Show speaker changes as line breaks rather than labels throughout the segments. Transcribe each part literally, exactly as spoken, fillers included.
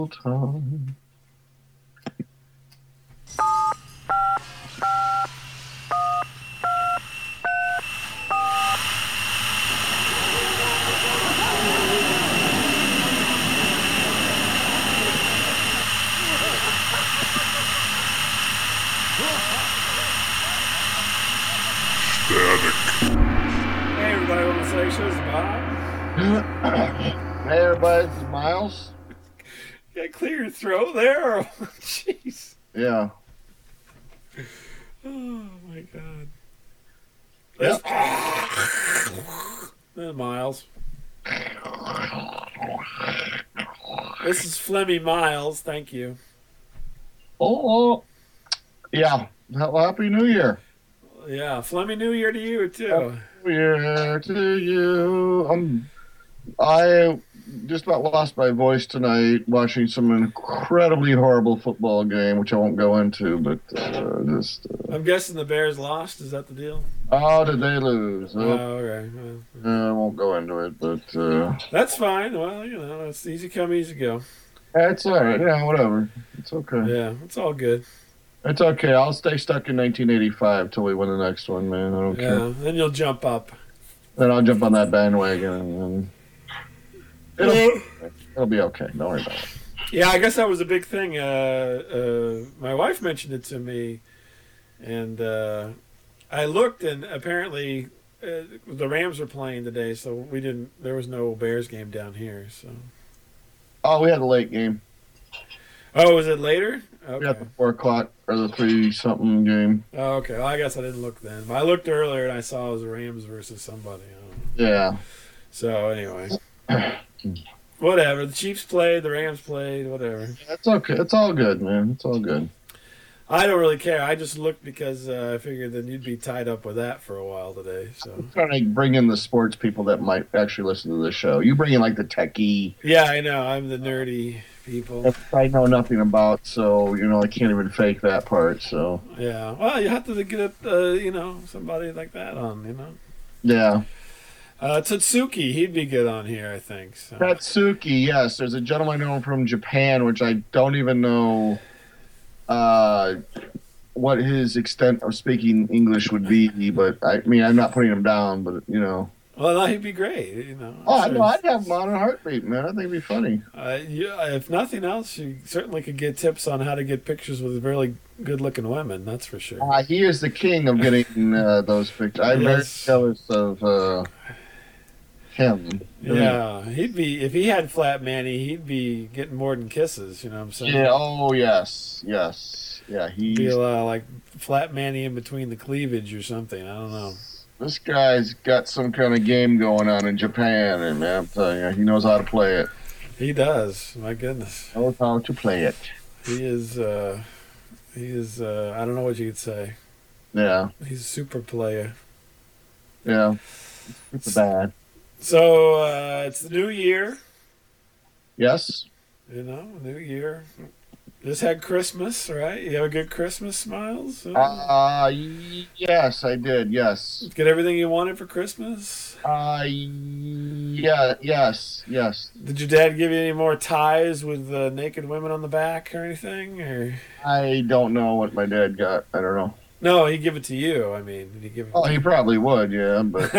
Time.
Hey everybody, welcome to Select Shows, Bob.
Hey everybody, this is Miles.
You gotta clear your throat there. Or... Jeez.
Yeah.
Oh my god.
Yep.
This... Miles. This is Flemmy Miles, thank you.
Oh, oh. Yeah. Well, Happy New Year.
Yeah, Flemmy New Year to you too.
New Year to you. I'm, I just about lost my voice tonight watching some incredibly horrible football game, which I won't go into, but uh, just. Uh,
I'm guessing the Bears lost. Is that the deal?
Oh, did they lose?
Oh,
Oh,
okay. Well,
uh, I won't go into it, but uh,
that's fine. Well, you know, it's easy come, easy go.
it's all right. Yeah, whatever. It's okay.
Yeah, it's all good.
It's okay. I'll stay stuck in nineteen eighty-five till we win the next one, man. I don't
Yeah,
care.
then you'll jump up.
Then I'll jump on that bandwagon and it'll, it'll be okay. Don't worry about it.
Yeah, I guess that was a big thing. Uh, uh, my wife mentioned it to me, and uh, I looked, and apparently uh, the Rams were playing today, so we didn't. There was no Bears game down here. So.
Oh, we had a late game.
Oh, was it later? Okay.
We had the four o'clock or the three something game.
Oh, okay. Well, I guess I didn't look then. But I looked earlier, and I saw it was the Rams versus somebody. I don't know.
Yeah.
So anyway, whatever. The Chiefs played, the Rams played, whatever.
It's okay. It's all good, man. It's all good.
I don't really care. I just looked because uh, I figured that you'd be tied up with that for a while today. So
I'm trying to bring in the sports people that might actually listen to the show. You bring in like the techie.
yeah, I know. I'm the nerdy people.
That I know nothing about, so you know I can't even fake that part. So
Yeah. Well, you have to get uh, you know somebody like that on. You know.
yeah.
Uh, Tatsuki, he'd be good on here, I think. So.
Tatsuki, yes. There's a gentleman I know from Japan, which I don't even know uh, what his extent of speaking English would be. But I mean, I'm not putting him down, but you know.
Well, no, he'd be great. You know. I'm
Oh, I
sure.
know. I'd have him on a heartbeat, man. I think it'd be funny.
Uh, yeah, if nothing else, you certainly could get tips on how to get pictures with really good-looking women. That's for sure.
Uh, he is the king of getting uh, those pictures. I'm very
Yes.
jealous of uh, him.
Yeah, he'd be if he had flat Manny, he'd be getting more than kisses. You know what I'm saying?
Yeah. Oh, yes. Yes. Yeah. He's.
Be uh, like flat Manny in between the cleavage or something. I don't know.
This guy's got some kind of game going on in Japan, and man, I'm telling you, he knows how to play it.
He does. My goodness,
Knows how to play it.
he is. Uh, he is. Uh, I don't know what you could say.
Yeah,
He's a super player.
yeah. It's bad.
So uh, it's the new year.
Yes.
You know, new year. Just had Christmas, right? You have a good Christmas, Miles? Uh,
Uh, y- yes, I did. Yes.
Get everything you wanted for Christmas?
Uh, yeah, yes, yes.
Did your dad give you any more ties with uh, naked women on the back or anything? Or
I don't know what my dad got. I don't know.
no, he give it to you. I mean, did he give it?
Oh,
to
he probably would, yeah, but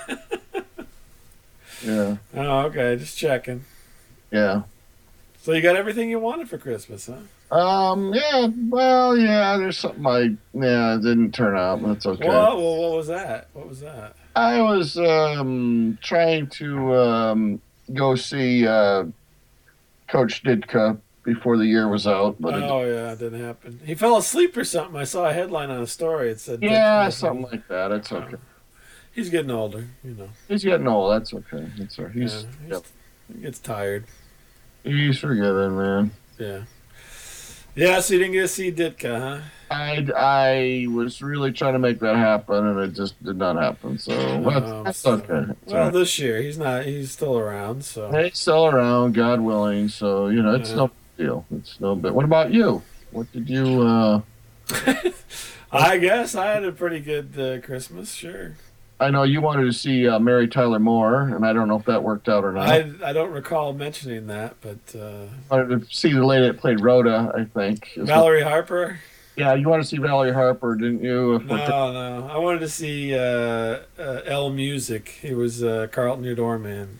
yeah,
Oh, okay. Just checking.
yeah.
So you got everything you wanted for Christmas, huh?
Um, yeah, well, yeah, there's something I, yeah, it didn't turn out, but it's okay.
Well, well, what was that? What was that?
I was um, trying to um, go see uh, Coach Ditka before the year was out, but it,
Oh, yeah, it didn't happen. He fell asleep or something. I saw a headline on a story. It said,
yeah, something like that. It's okay.
He's getting older, you know.
He's getting old. That's okay. That's all right. He's
Yeah, he's-
yep.
He gets tired.
he's forgiven, man.
Yeah. Yeah, so you didn't get to see Ditka, huh?
I, I was really trying to make that happen, and it just did not happen. So that's,
Um,
that's
so-
okay. It's
Well,
all right.
this year he's not. He's still around. So
He's still around, God willing. So you know, it's
Yeah.
no big deal. It's no bit. What about you? What did you? uh
I guess I had a pretty good uh, Christmas. Sure.
I know you wanted to see uh, Mary Tyler Moore, and I don't know if that worked out or not.
I I don't recall mentioning that, but uh,
Wanted to see the lady that played Rhoda, I think. Is what,
Valerie Harper.
yeah, you wanted to see Valerie Harper, didn't you? For,
No, no. I wanted to see uh, uh, L Music. He was uh, Carlton your doorman.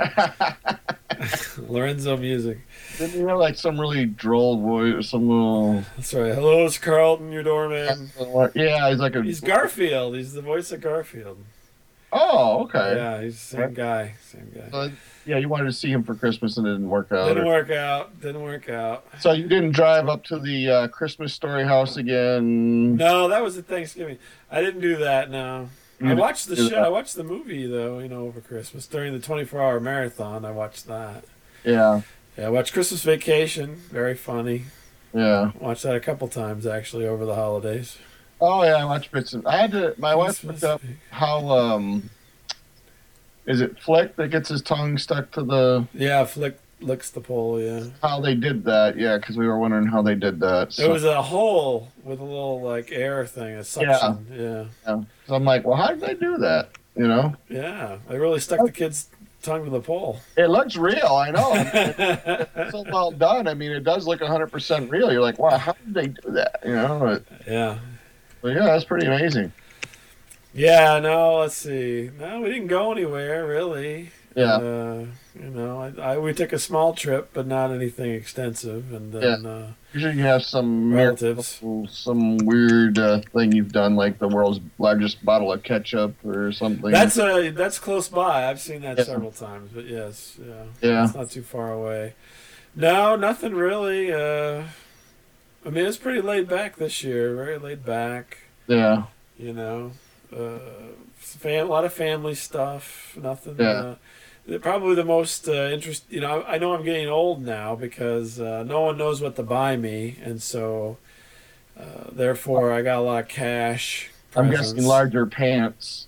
Lorenzo Music.
didn't he have like some really droll voice or some little?
That's right. Hello, it's Carlton your doorman.
Yeah, he's like a.
He's Garfield. He's the voice of Garfield.
Oh, okay.
Yeah, he's the same guy. Same guy.
So, yeah, you wanted to see him for Christmas and it didn't work out.
Didn't
or-
work out. Didn't work out.
So you didn't drive up to the uh, Christmas Story house again?
No, that was at Thanksgiving. I didn't do that. No.
You
I watched the
didn't do
show.
that.
I watched the movie though. You know, over Christmas during the twenty-four hour marathon. I watched that.
Yeah,
Yeah, I watched Christmas Vacation. Very funny.
yeah.
Watched that a couple times actually over the holidays.
Oh yeah, I watched bits. And, I had to. My wife
Christmas
looked up how um, is it Flick that gets his tongue stuck to the
Yeah, Flick licks the pole. Yeah.
how they did that? Yeah, because we were wondering how they did that.
There
So,
was a hole with a little like air thing, a suction. Yeah.
yeah. So I'm like, well, how did they do that? You know,
Yeah. They really stuck the kid's tongue to the pole.
it looks real. I know. It's so well done. I mean, it does look one hundred percent real. You're like, wow, how did they do that? You know, but,
Yeah.
but yeah, that's pretty amazing.
Yeah, no, let's see. No, we didn't go anywhere really.
Yeah.
Uh, you know, I, I we took a small trip, but not anything extensive, and then uh,
Usually you have some
relatives.
miracle- some weird uh, thing you've done, like the world's largest bottle of ketchup or something.
That's uh that's close by. I've seen that
Yeah.
several times, but yes, yeah,
Yeah.
it's not too far away. No, nothing really. Uh, I mean, it's pretty laid back this year. Very laid back.
yeah.
You know, uh, fam- a lot of family stuff. Nothing.
Yeah.
Uh, the- probably the most uh, interest. You know, I, I know I'm getting old now because uh, no one knows what to buy me, and so uh, therefore I got a lot of cash.
I'm
presents.
guessing larger pants.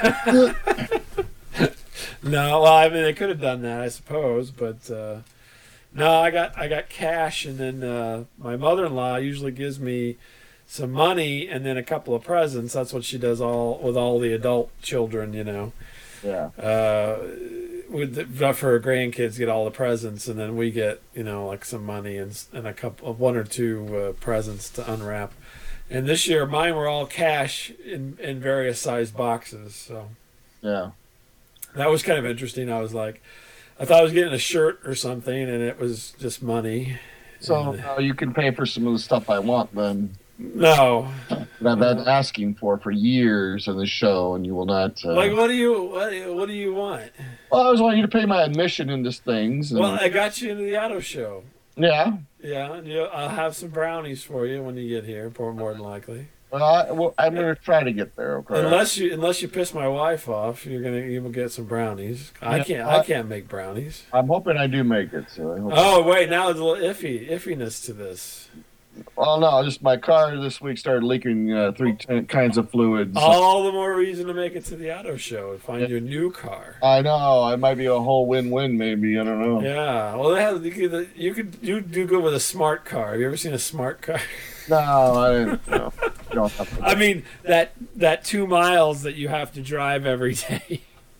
No, well, I mean they could have done that, I suppose, but uh, no, I got I got cash, and then uh, my mother-in-law usually gives me some money and then a couple of presents. That's what she does all with all the adult children, you know.
Yeah.
Uh, with the, for her grandkids, get all the presents, and then we get you know like some money and s- and a couple of one or two uh, presents to unwrap. And this year, mine were all cash in in various sized boxes, so.
Yeah.
That was kind of interesting. I was like, I thought I was getting a shirt or something, and it was just money.
So
And-
uh, you can pay for some of the stuff I want then.
no,
That I've been asking for for years on the show, and you will not. Uh...
like what do you what, what do you want?
Well, I was wanting you to pay my admission into things. And...
Well, I got you into the auto show.
yeah.
Yeah, and you, I'll have some brownies for you when you get here, more more than likely.
Well, I, well, I'm going to try to get there. Okay.
Unless you unless you piss my wife off, you're gonna you will get some brownies. I
Yeah,
can't
I-
I can't make brownies.
I'm hoping I do make it. So I hope.
Oh wait, now there's a little iffy iffiness to this.
Well, no, just my car this week started leaking uh, three t- kinds of fluids.
All the more reason to make it to the auto show and find your new car.
I know. I might be a whole win-win, maybe. I don't know.
Yeah, well, they have, you could you could you do good with a smart car. Have you ever seen a smart car?
No, I didn't. No, don't have to.
I mean that that two miles that you have to drive every day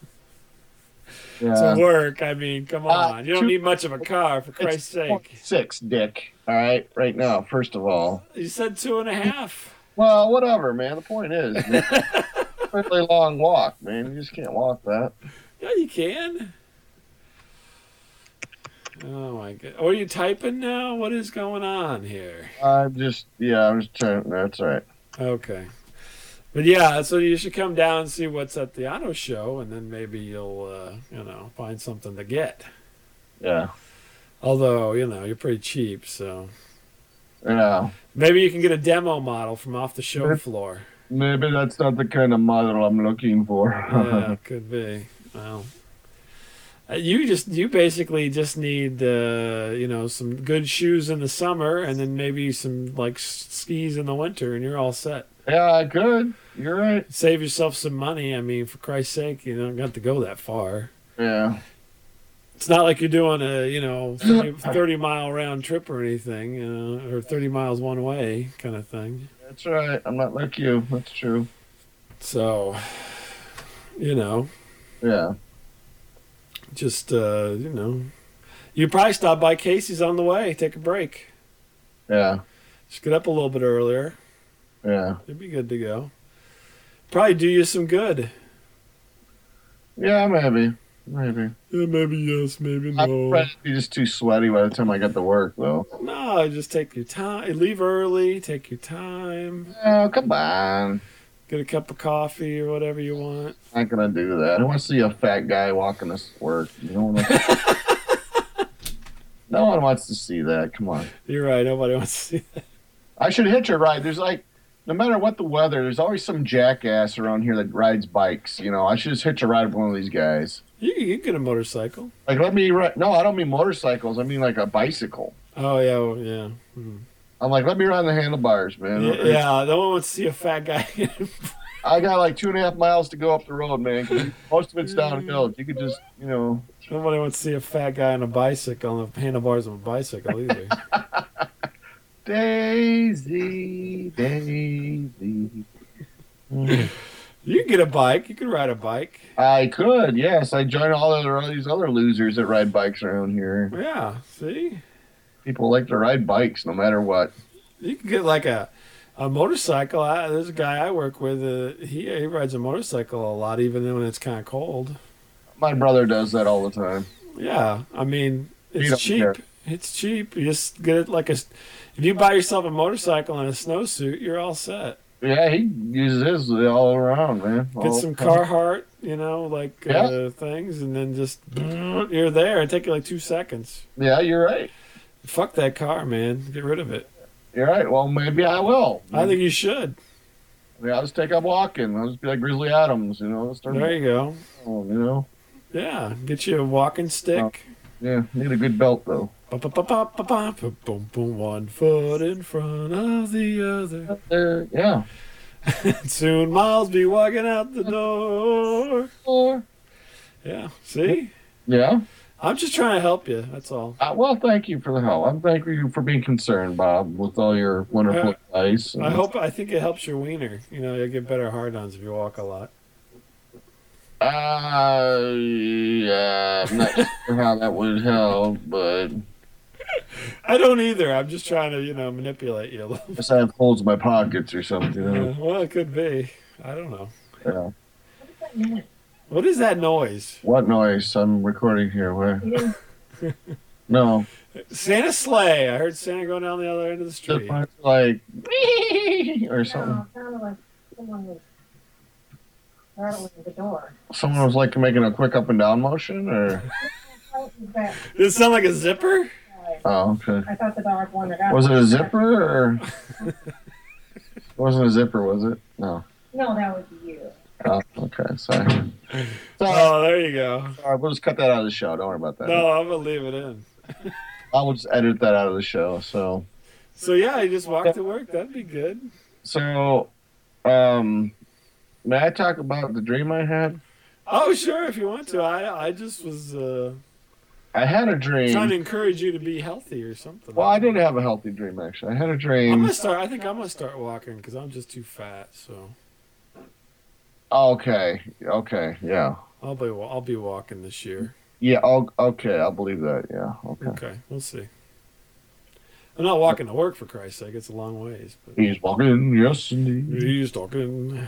Yeah.
to work. I mean, come
Uh,
on, you don't
two-
need much of a car for Christ's sake.
Six, Dick. All right, right now. First of all.
You said two and a half.
Well, whatever, man. The point is, man, it's a really long walk, man. You just can't walk that.
Yeah, you can. Oh my god, what are you typing now? What is going on here?
I'm just, yeah, I'm just trying. That's all right.
Okay. But yeah, so you should come down and see what's at the auto show, and then maybe you'll, uh, you know, find something to get.
Yeah,
Although, you know, you're pretty cheap, so
yeah.
maybe you can get a demo model from off the show floor.
Maybe that's not the kind of model I'm looking for.
Yeah, could be. Well, uh, you just you basically just need uh, you know some good shoes in the summer, and then maybe some like s- skis in the winter, and you're all set.
Yeah, I could. You're right.
Save yourself some money. I mean, for Christ's sake, you don't have to go that far.
Yeah.
It's not like you're doing a you know thirty, thirty mile round trip or anything, you know, or thirty miles one way kind of thing.
That's right. I'm not like you. That's true.
So, you know,
Yeah.
just uh, you know, you probably stop by Casey's on the way, take a break,
Yeah.
just get up a little bit earlier.
Yeah.
You'd be good to go. Probably do you some good.
Yeah, maybe. Maybe.
Yeah, maybe yes, maybe
I'm
no.
afraid to be just too sweaty by the time I get to work, though.
No, just take your time. Leave early. Take your time.
Oh, come on.
Get a cup of coffee or whatever you want.
I'm not gonna do that. I want to see a fat guy walking to work. You know what No one wants to see that. Come on.
You're right. Nobody wants to see that.
I should hitch a ride. There's like, no matter what the weather, there's always some jackass around here that rides bikes. You know, I should just hitch a ride with one of these guys.
You, you can get a motorcycle.
Like, let me ride. No, I don't mean motorcycles. I mean like a bicycle.
Oh yeah, well, yeah. Hmm.
I'm like, let me ride on the handlebars, man.
Yeah, yeah, no one wants to see a fat guy.
I got like two and a half miles to go up the road, man. 'Cause most of it's downhill. If you could just, you know.
Nobody wants to see a fat guy on a bicycle, on the handlebars of a bicycle either.
Daisy, Daisy.
You can get a bike. You can ride a bike.
I could, yes. I join all, of all these other losers that ride bikes around here.
Yeah, see?
People like to ride bikes no matter what.
You can get like a a motorcycle. I, there's a guy I work with. Uh, he, he rides a motorcycle a lot, even when it's kind of cold.
My brother does that all the time.
Yeah, I mean,
He
it's
don't
cheap.
care.
It's cheap. You just get it like a. If you buy yourself a motorcycle and a snowsuit, you're all set.
Yeah, he uses his all around, man.
Get
All
some
the time.
Carhartt, you know, like
Yeah.
uh, things, and then just you're there. It take you like two seconds.
Yeah, you're right.
Fuck that car, man. Get rid of it.
You're right. Well, maybe I will.
I think you should.
Yeah, I'll just take up walking. I'll just be like Grizzly Adams, you know. Start
There you go.
walking, you know.
Yeah, get you a walking stick.
Yeah, need a good belt though.
Ba, ba, ba, ba, ba, ba, ba, boom, boom, one foot in front of the other.
Uh, yeah.
Soon Miles be walking out the door.
Or
Yeah, see?
yeah.
I'm just trying to help you. That's all.
Uh, well, thank you for the help. I'm thank you for being concerned, Bob, with all your wonderful
Uh,
advice.
I hope. I think it helps your wiener. You know, you'll get better hard-ons if you walk a lot.
Uh, yeah, I'm not sure how that would help, but
I don't either. I'm just trying to, you know, manipulate you a little.
I guess I have holes in my pockets or something. You know?
Uh, well, it could be. I don't know.
Yeah.
What is that noise?
What noise? I'm recording here. Where? No.
Santa sleigh. I heard Santa going down the other end of the street.
Just like or something.
No, it sounded like someone was rattling the door.
Someone was like making a quick up and down motion, or
That-
Does it sound like a zipper?
oh, okay.
I thought the dog wanted out.
Was it a zipper or? It wasn't a zipper, was it? No.
No, that would be you.
Oh, okay. Sorry. Sorry.
Oh, there you go.
Sorry. We'll just cut that out of the show. Don't worry about that.
No, I'm gonna leave it in.
I will just edit that out of the show. So,
So yeah, you just walk to work. That'd be good.
so, um, may I talk about the dream I had?
Oh, sure, if you want to. I I just was uh,
I had a
trying to
dream.
encourage you to be healthy or something.
Well, I did have a healthy dream actually. I had a
I'm
dream.
gonna start. I think I'm gonna start walking because I'm just too fat. So
Okay. Okay. Yeah.
I'll be I'll be walking this year.
Yeah. Oh, okay. I'll believe that. Yeah. Okay.
Okay, we'll see. I'm not walking to work for Christ's sake. It's a long ways. But
He's walking. Yes, indeed.
he's talking.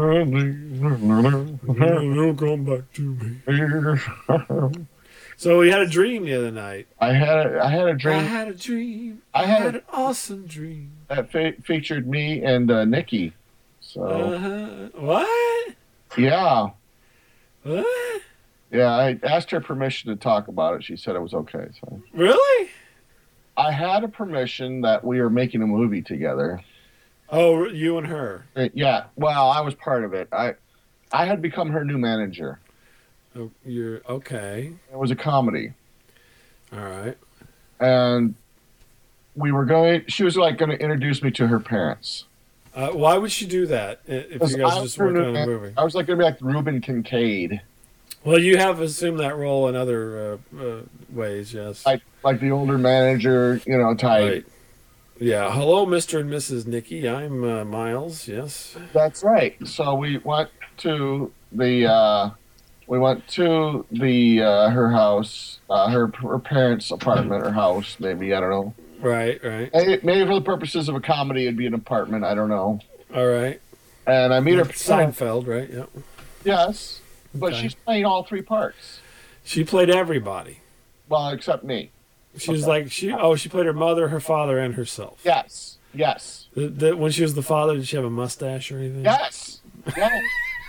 He'll come back to me. So we had a dream the other night.
I had a, I had a
I
dream
had a dream.
I
I
had
had
a-
an awesome dream.
that fe- featured me and uh, Nikki. So
Uh-huh. What?
yeah,
What?
yeah. I asked her permission to talk about it. She said it was okay. So
Really?
I had a permission that we were making a movie together.
Oh, you and her.
Uh, Yeah. Well, I was part of it. I I had become her new manager.
Oh, you're okay.
It was a comedy,
All right.
and we were going. She was like going to introduce me to her parents.
Uh, why would she do that i- if
Because
you guys
I
are just
was her
working
new
on a
man-
movie?
I was like going to be like Reuben Kincaid,
Well, you have assumed that role in other uh, uh, ways, yes.
like like the older manager, you know, type.
Right. Yeah. Hello, Mister and Missus Nikki. I'm uh, Miles. Yes.
That's right. So we went to the uh, we went to the uh, her house, uh, her her parents' apartment or house, maybe I don't know.
Right. Right.
Maybe, maybe for the purposes of a comedy, it'd be an apartment. I don't know.
All right.
And I meet her.
Like Seinfeld, right? Yep.
Yes, but
Okay.
she's playing all three parts.
She played everybody.
Well, except me.
She was
Okay.
like she. Oh, she played her mother, her father, and herself.
Yes. Yes.
The, the, when she was the father, did she have a mustache or anything?
Yes. Yes.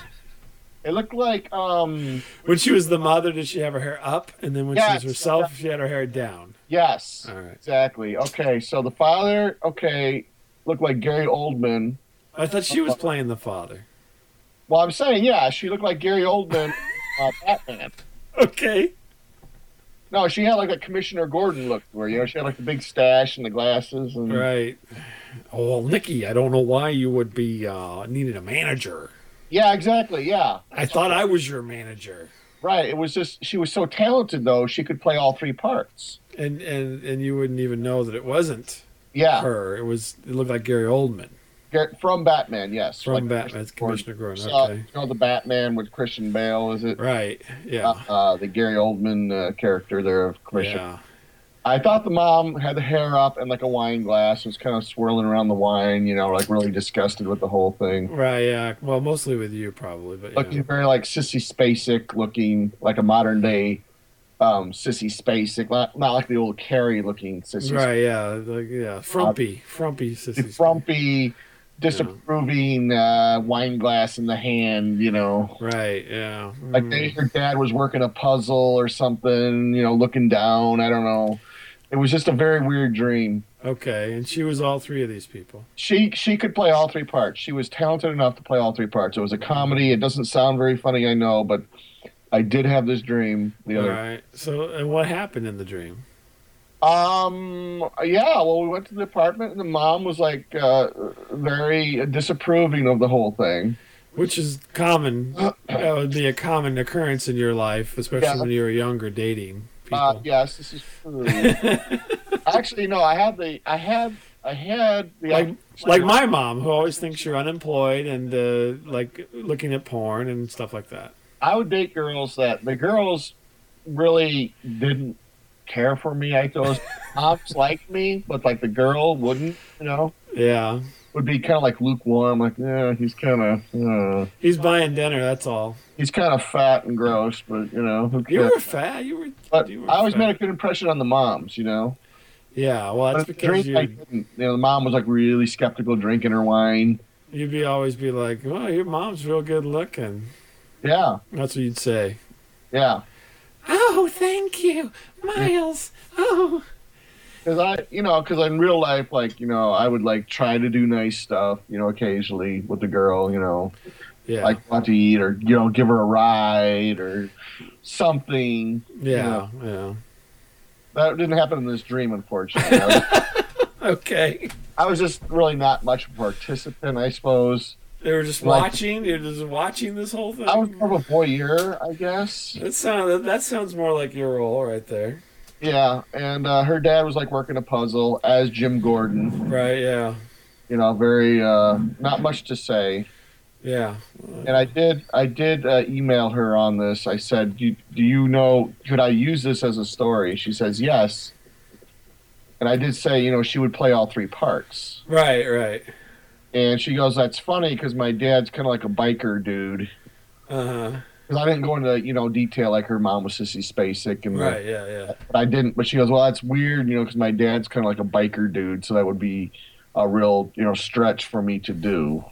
It looked like um.
When she was the mother, did she have her hair up? And then when she
Yes.
was herself, she had her hair down.
Yes.
All right.
Exactly. Okay. So the father, okay, looked like Gary Oldman.
I thought she was playing the father.
Well, I'm saying, yeah, she looked like Gary Oldman, uh, Batman.
Okay.
No, she had like a Commissioner Gordon look to her. You know, she had like the big stash and the glasses. And
Right. Oh, well, Nikki, I don't know why you would be uh, needing a manager.
yeah, exactly. Yeah,
I thought I was your manager.
right. It was just she was so talented though. She could play all three parts.
And, and and you wouldn't even know that it wasn't
Yeah,
her. It was. It looked like Gary Oldman
Gar- from Batman. Yes,
from
like
Batman's Commissioner Gordon.
So,
Okay.
you know the Batman with Christian Bale, is it?
Right. Yeah.
Uh, uh, the Gary Oldman uh, character there of Commissioner.
Yeah.
I thought the mom had the hair up and like a wine glass, was kind of swirling around the wine, you know, like really disgusted with the whole thing.
Right. Yeah. Well, mostly with you probably, but
Looking
yeah.
very like Sissy Spacek, looking like a modern day um, Sissy Spacek, not, not like the old Carrie looking Sissy.
Right. Yeah. Like yeah. Frumpy. Frumpy.
The
Sissy.
frumpy, disapproving uh, wine glass in the hand, you know.
Right. Yeah.
Like
Mm.
maybe her dad was working a puzzle or something, you know, looking down. I don't know. It was just a very weird dream.
Okay. And she was all three of these people.
She she could play all three parts. She was talented enough to play all three parts. It was a comedy. It doesn't sound very funny, I know, but I did have this dream the
All
other.
right. So, and what happened in the dream?
Um. Yeah. Well, we went to the apartment, and the mom was like uh, very disapproving of the whole thing.
Which is common. That would be a common occurrence in your life, especially
Yeah.
when you were younger, dating people.
Uh, yes, this is true. Actually, no. I had the. I had. I had the.
like, like my mom, who always thinks you're unemployed and uh, like looking at porn and stuff like that.
I would date girls that the girls really didn't care for me. I thought moms liked me, but like the girl wouldn't. You know.
Yeah.
Would be kind of like lukewarm, like yeah, he's kind of uh,
He's buying dinner. That's all.
he's kind of fat and gross, but you know who
You
cares?
were fat. You were.
But
you were
I always
fat.
made a good impression on the moms, you know.
Yeah. Well, that's
But at the
because
drink, I
you
didn't. You know, the mom was like really skeptical drinking her wine.
you'd be always be like, well, your mom's real good looking.
Yeah,
That's what you'd say.
yeah.
Oh, thank you, Miles. Oh.
Because I, you know, because in real life, like you know, I would like try to do nice stuff, you know, occasionally with the girl, you know,
Yeah.
like want to eat or you know, give her a ride or something.
yeah. Yeah.
That didn't happen in this dream, unfortunately. I was,
Okay.
I was just really not much of a participant, I suppose.
They were just
Like-
watching. You're just watching this whole thing.
I was more of a voyeur, I guess.
That sound that sounds more like your role right there.
Yeah, and uh, her dad was like working a puzzle as Jim Gordon.
Right? Yeah.
You know, very uh, not much to say.
Yeah.
And I did, I did uh, email her on this. I said, do, "Do you know? Could I use this as a story?" She says, "Yes." And I did say, you know, she would play all three parts.
Right. Right.
And she goes, "That's funny because my dad's kind of like a biker dude."
Uh huh.
Because I didn't go into you know detail like her mom was Sissy Spacek and the-
Right. Yeah. Yeah.
but I didn't. But she goes, "Well, that's weird, you know, because my dad's kind of like a biker dude, so that would be a real you know stretch for me to do."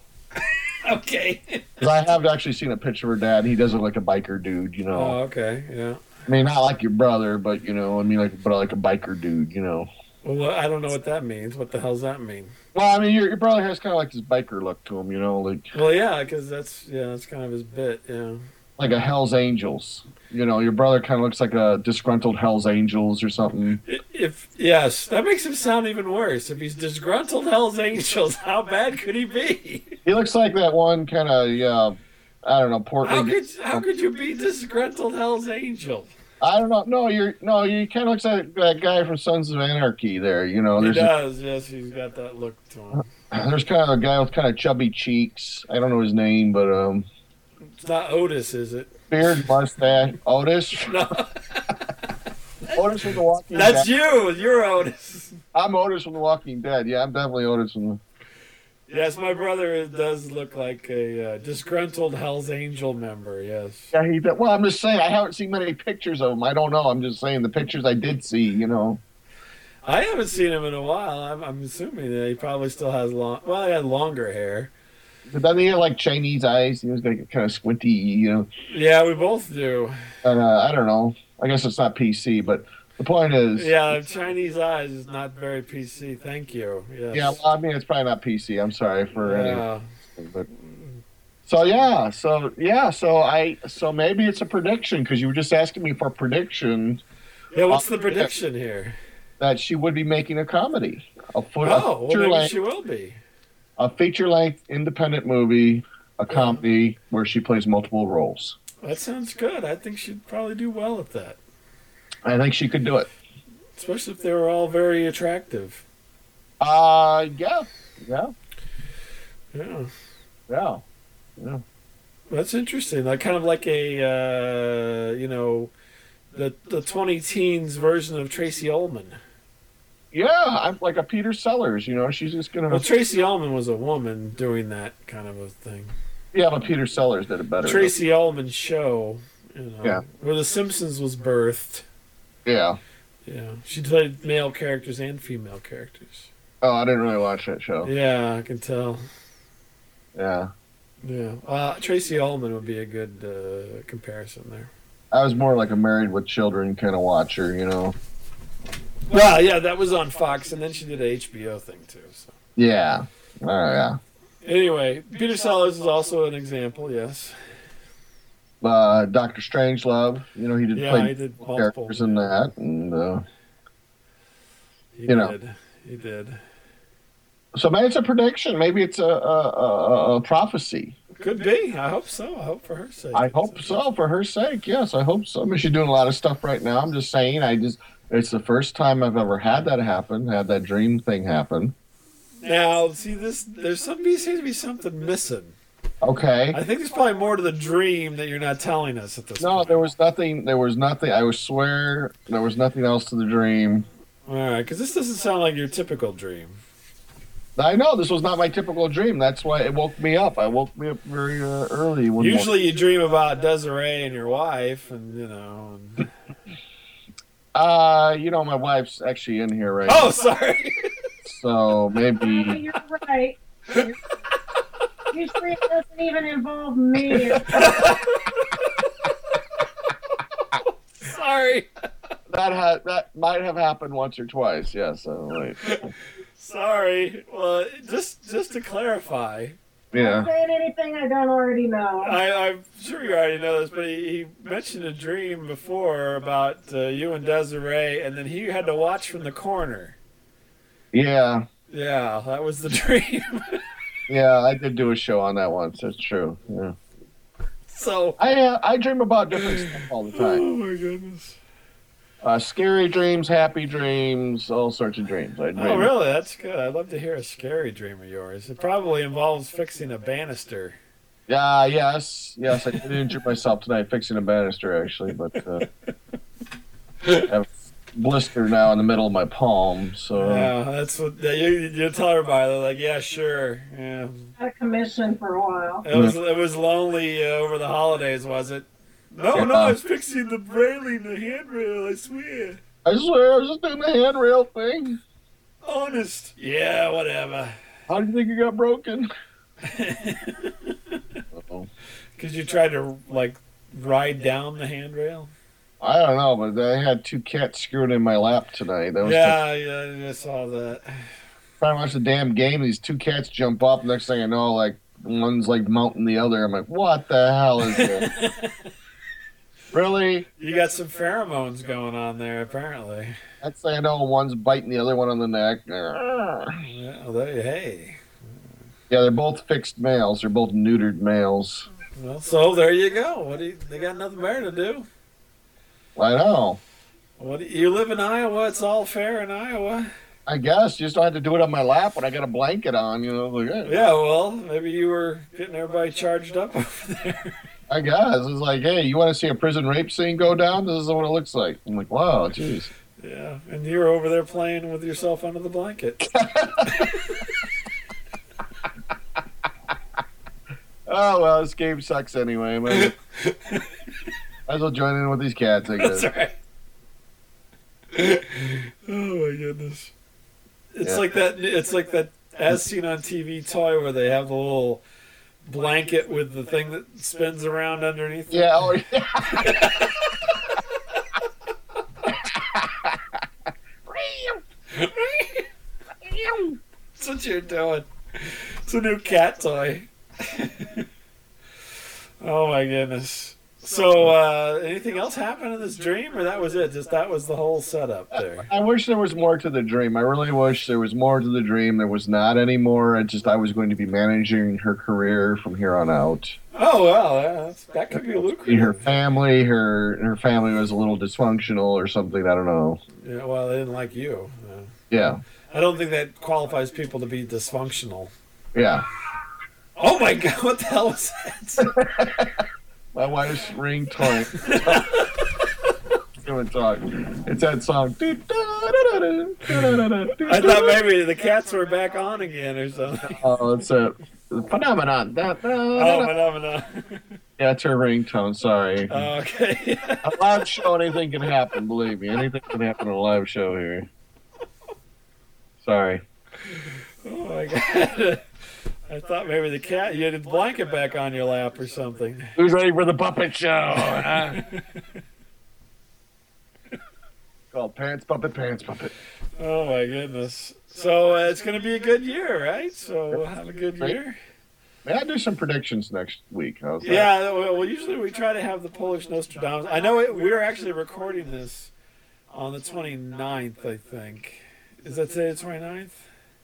Okay.
Because I have actually seen a picture of her dad. He does look like a biker dude, you know.
Oh. Okay. Yeah.
I mean, not like your brother, but you know, I mean, like, but like a biker dude, you know.
Well, I don't know what that means. What the hell's that mean?
Well, I mean, your, your brother has kind of like this biker look to him, you know, like
Well, yeah, because that's yeah, that's kind of his bit. Yeah.
like a Hell's Angels. You know, your brother kind of looks like a disgruntled Hell's Angels or something.
If yes, that makes him sound even worse. If he's disgruntled Hell's Angels, how bad could he be?
He looks like that one kind of, yeah, I don't know,
How
portly.
could how could you be disgruntled Hell's Angel?
I don't know. No, you're no. You kind of looks like that guy from Sons of Anarchy. There, you know.
He
There's a,
does, yes, he's got that look to him.
there's kind of a guy with kind of chubby cheeks. I don't know his name, but um,
It's not Otis, is it?
beard, mustache, Otis.
No,
Otis from The Walking
that's
Dead.
you. You're Otis.
I'm Otis from The Walking Dead. Yeah, I'm definitely Otis from the.
Yes, my brother does look like a uh, disgruntled Hell's Angel member. Yes.
Yeah, he. Well, I'm just saying. I haven't seen many pictures of him. I don't know. I'm just saying the pictures I did see. You know.
I haven't seen him in a while. I'm, I'm assuming that he probably still has long. Well, he had longer hair.
But then he had like Chinese eyes. He was like kind of squinty. You know.
Yeah, we both do.
And uh, I don't know. I guess it's not P C, but the point is.
Yeah, Chinese eyes is not very P C. Thank you. Yes.
Yeah, well, I mean, it's probably not P C. I'm sorry for any.
Yeah.
But so yeah, so yeah, so I so maybe it's a prediction because you were just asking me for a prediction
Yeah, what's the prediction here?
that she would be making a comedy, a, foot,
Oh,
a
well,
feature
maybe
length,
she will be.
a feature length independent movie, a comedy where she plays multiple roles.
That sounds good. I think she'd probably do well at that,
I think she could do it.
especially if they were all very attractive.
Uh, yeah, yeah,
Yeah.
yeah, yeah.
That's interesting. Like kind of like a uh, you know, the the twenty teens version of Tracy Ullman.
Yeah, I'm like a Peter Sellers. You know, she's just gonna.
Well, Tracy Ullman was a woman doing that kind of a thing.
Yeah, but Peter Sellers did it better.
Tracy Ullman's show, you know,
Yeah.
where The Simpsons was birthed.
Yeah.
Yeah, she played male characters and female characters.
Oh, I didn't really watch that show.
Yeah, I can tell.
Yeah.
Yeah, uh, Tracy Ullman would be a good uh, comparison there.
I was more like a Married with Children kind of watcher, you know.
Well, yeah, that was on Fox, and then she did a H B O thing too. So
Yeah. Oh, yeah.
anyway, Peter Sellers is also an example. Yes.
Uh, Doctor Strangelove, you know, he did
Yeah,
play
he did multiple.
characters in that, and uh,
He
you know.
did. He did.
so maybe it's a prediction. Maybe it's a a, a, a prophecy.
Could be. I hope so. I hope for her sake.
I hope so for her sake. Yes, I hope so. I mean, she's doing a lot of stuff right now. I'm just saying. I just it's the first time I've ever had that happen. Had that dream thing happen.
Now, see this. There's some. There seems to be something missing.
Okay.
I think there's probably more to the dream that you're not telling us at this
No,
point.
there was nothing. There was nothing. I would swear there was nothing else to the dream.
All right, because this doesn't sound like your typical dream.
I know this was not my typical dream. That's why it woke me up. I woke me up very uh, early. One morning.
Usually, you dream about Desiree and your wife, and you know. And...
Uh, you know, my wife's actually in here right
Oh,
now,
sorry.
so maybe.
You're right. You're- Usually it doesn't even involve me.
Sorry.
That ha- that might have happened once or twice. Yes. So wait.
Sorry. Well, just just to clarify,
Yeah.
Saying anything I don't already know.
I, I'm sure you already know this, but he, he mentioned a dream before about uh, you and Desiree, and then he had to watch from the corner.
Yeah.
Yeah, that was the dream.
Yeah. I did do a show on that once. That's true. Yeah.
So.
I uh, I dream about different stuff all the time.
Oh my goodness.
Uh, scary dreams, happy dreams, all sorts of dreams. I dream.
Oh, really? That's good. I'd love to hear a scary dream of yours. It probably involves fixing a banister.
Yeah. Yes. Yes. I did injure myself tonight fixing a banister actually, but uh, I have a blister now in the middle of my palm. So.
Yeah, that's what you you tell everybody. They're like, yeah, sure. Yeah,
Had a commission for a while.
it was it was lonely uh, over the holidays, was it? No, no, I was fixing the railing, the handrail. I swear.
I swear I was just doing the handrail thing.
Honest. Yeah, whatever.
How do you think it got broken? Uh-oh.
Because you tried to like ride down the handrail.
I don't know, but I had two cats screwed in my lap tonight. That was
Yeah, yeah, I saw that.
trying to watch the damn game. These two cats jump up. Next thing I know, like one's like mounting the other. I'm like, what the hell is this? Really?
You got some pheromones going on there, apparently.
Next thing I know, one's biting the other one on the neck.
Yeah, they, hey.
Yeah, they're both fixed males. They're both neutered males.
Well, so there you go. What do you, they got nothing better to do.
I know.
What you live in Iowa? It's all fair in Iowa.
I guess you just don't have to do it on my lap when I got a blanket on. You know, like, hey.
Yeah, well, maybe you were getting everybody charged up over there.
I guess it's like, hey, you want to see a prison rape scene go down? This is what it looks like. I'm like, wow, jeez.
Yeah, and you were over there playing with yourself under the blanket.
Oh well, this game sucks anyway. Might as well join in with these cats, I guess.
That's right. Oh my goodness. It's
Yeah.
like that. It's like that as seen on T V toy where they have the little blanket with the thing that spins around underneath. it.
Yeah. Oh, yeah.
That's what you're doing. It's a new cat toy. Oh my goodness. So, uh, anything else happened in this dream, or that was it? Just that was the whole setup there.
I wish there was more to the dream. I really wish there was more to the dream. There was not anymore. I just I was going to be managing her career from here on out.
Oh well, yeah, that's, that could be
Her
lucrative.
family, her her family was a little dysfunctional or something. I don't know.
Yeah, well, they didn't like you. Uh,
Yeah,
I don't think that qualifies people to be dysfunctional.
yeah.
Oh my god, what the hell was that?
My wife's ringtone. Come and talk. It's that song.
I thought maybe the cats were back on again or something.
Oh, it's a phenomenon.
Oh, phenomena.
Yeah, it's her ringtone. Sorry.
Oh, okay.
A live show, anything can happen. Believe me, anything can happen in a live show here. Sorry.
Oh my god. I thought maybe the cat, you had a blanket back on your lap or something.
Who's ready for the puppet show? Huh? Called Pants Puppet, Pants Puppet.
Oh my goodness. So uh, it's going to be a good year, right? So we'll have a good year.
May I do some predictions next week? How's that?
Yeah, well, well, usually we try to have the Polish Nostradamus. I know it, we're actually recording this on the twenty-ninth, I think. Is that today the twenty-ninth?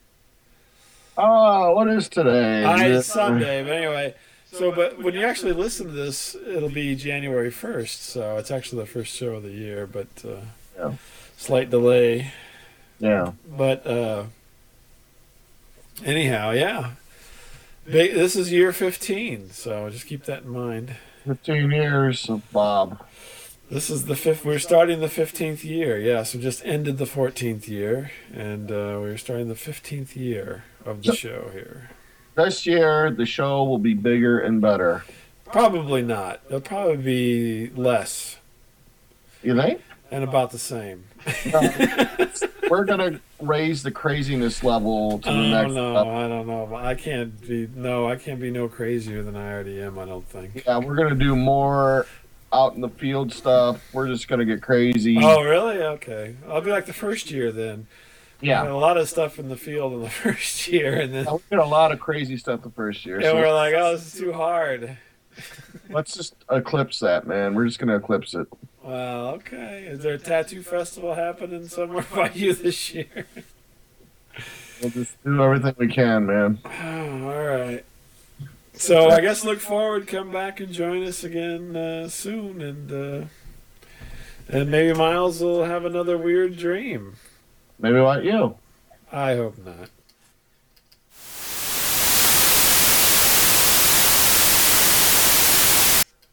Oh, what is today?
Uh, it's Sunday, but anyway. So, but when you actually listen to this, it'll be January first. So it's actually the first show of the year, but uh,
Yeah.
slight delay.
Yeah.
But uh, anyhow, yeah. Big, this is year fifteen, so just keep that in mind.
fifteen years of Bob.
This is the fifth. We're starting the fifteenth year. Yeah, so just ended the fourteenth year, and uh, we're starting the fifteenth year of the show here.
This year, the show will be bigger and better.
Probably not. It'll probably be less
You think?
and about the same.
We're going to raise the craziness level to the
Oh
next
no,
level.
I don't know. I can't be. No, I can't be no crazier than I already am. I don't think.
Yeah, we're going to do more out in the field stuff. We're just going to get crazy.
Oh really? Okay. I'll be like the first year then.
yeah.
A lot of stuff in the field in the first year, and then
Yeah, we did a lot of crazy stuff the first year.
and
So
we're like, oh, this is too hard.
let's just eclipse that, man. We're just going to eclipse it.
Well, okay. Is there a tattoo festival happening somewhere by you this year?
We'll just do everything we can, man.
Oh, all right. So I guess look forward. Come back and join us again uh, soon, and uh, and maybe Miles will have another weird dream.
Maybe like you.
I hope not.